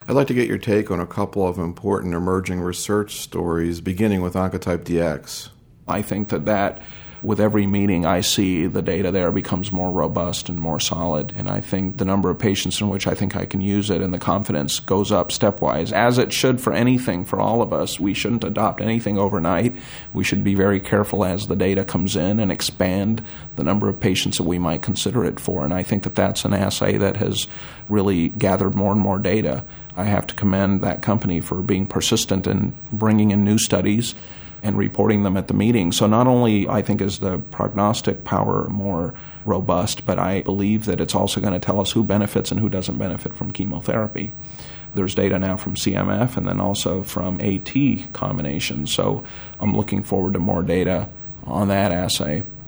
I'd like to get your take on a couple of important emerging research stories, beginning with Oncotype DX. I think that with every meeting I see, the data there becomes more robust and more solid. And I think the number of patients in which I think I can use it and the confidence goes up stepwise, as it should for anything, for all of us. We shouldn't adopt anything overnight. We should be very careful as the data comes in and expand the number of patients that we might consider it for. And I think that that's an assay that has really gathered more and more data. I have to commend that company for being persistent in bringing in new studies and reporting them at the meeting. So not only, I think, is the prognostic power more robust, but I believe that it's also going to tell us who benefits and who doesn't benefit from chemotherapy. There's data now from CMF and then also from AT combinations. So I'm looking forward to more data on that assay.